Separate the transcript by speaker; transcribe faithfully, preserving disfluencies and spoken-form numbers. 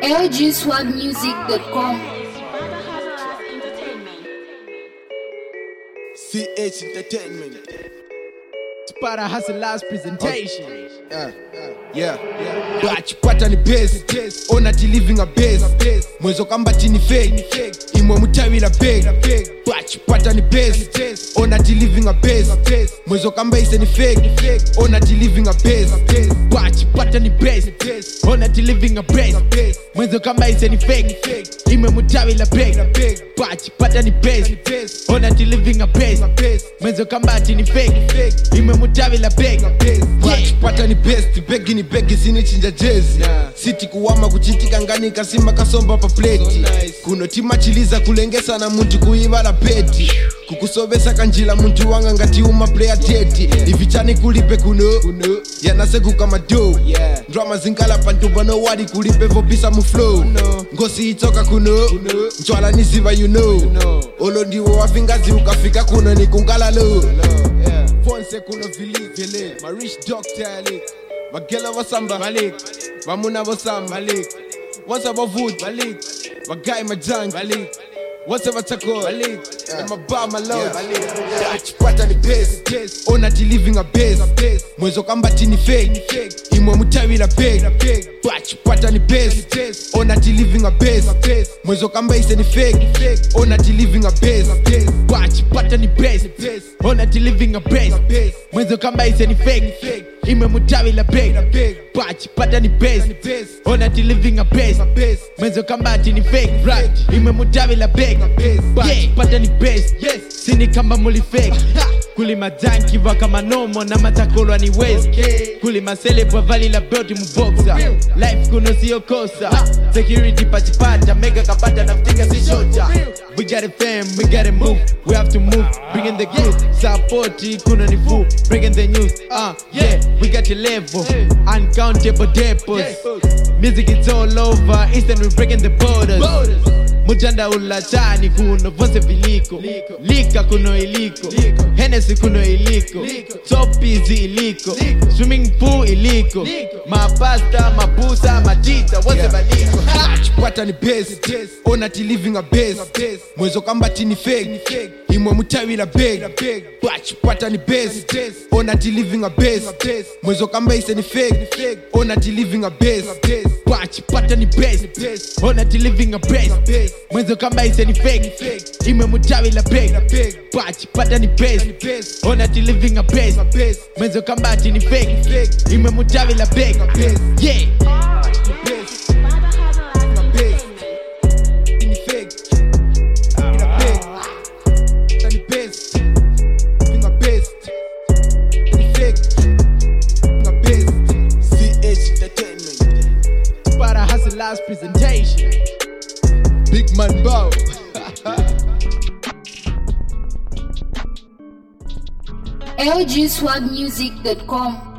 Speaker 1: L G swag music dot com.
Speaker 2: C H Entertainment.
Speaker 3: Para Hustle last presentation.
Speaker 2: Yeah, yeah, yeah. Batch pattern base. Ona ti living a base. Mwezo kamba tini fake. Imwe mutawi la big. Batch pattern base. Ona ti living a base. Mwezo kamba ise ni fake. Ona ti living a base.
Speaker 3: Batch pattern base. Ona ti living a base. Mwezo kamba ise ni fake. Imwe mutawi la big. Batch pattern base. Ona ti living a base. Mwezo kamba tini fake. Imwe mutawi la big.
Speaker 2: Batch pattern base. Begi ni begi sini chinja jezi. City kuwama kuchitika ngani kasima kasomba pa plate. Kuno tima chiliza kulengesa na muntu kuiva la peti. Kukusobesa kanjila muntu wanga ngati uma player teti. Ivichani kulipe kuno yanase kukama do. Drama zingala pantumba no wadi kulipe vobisa mu flow. Ngosi itoka kuno nchwala nisiva you know. Olo ndiwo wafingazi ukafika kuno ni kungala lo. Fonse kuno vili ma rich doctor ali. Magela wasamba Malik, Mamuna wasamba Malik, what's up food Malik, Magai majang Malik, what's up chako Malik, and my bar my love Malik. Batch pattern base, ona ti living a base. Mwezo kamba tini fake, imwe mutawi la big. Batch pattern base, ona ti living a base. Mwezo kamba ise ni fake, ona ti living a base.
Speaker 3: Batch pattern base, ona ti living a base. Mwezo kamba ise ni fake. Imwe mutawi la big. Batch pattern base. Ona ti living a base. Mwezo kamba tini fake. Right. Imwe mutawi la big. Batch pattern base. Yes. Sini kamba muli fake. Kuli majanki waka manomo na matakolwa ni waste. Kuli maselebwa vali la belt mu boxer. Life kuno siyo kosa. Security pachipata mega kapata na mtinga si shota. We got a fam, we gotta move. We have to move, bring in the youth. Support kuno ni fool, bring in the news. Uh, yeah, we got the level. Uncountable depots. Music is all over, Eastern we breaking the borders. Mujanda ula chani kuno vose viliko. Lika kuno iliko. Hennessy kuno iliko. Top easy iliko. Swimming pool iliko. Mapasta, mapusa, matita, wose valiko.
Speaker 2: Batch pattern base, ona ti living a base. Mwezo kamba tini fake, imwe mutawi la big. Batch pattern base, ona ti living a base. Mwezo kamba ise ni fake, ona ti living a base.
Speaker 3: Batch pattern base, ona ti living a base. Mwezo kamba ise ni fake, imwe mutawi la big. Batch pattern base, ona ti living a base. Mwezo kamba tini fake, imwe mutawi la big. Yeah. Para Hustle last presentation.
Speaker 2: Big man bow.
Speaker 1: L G swag music dot com.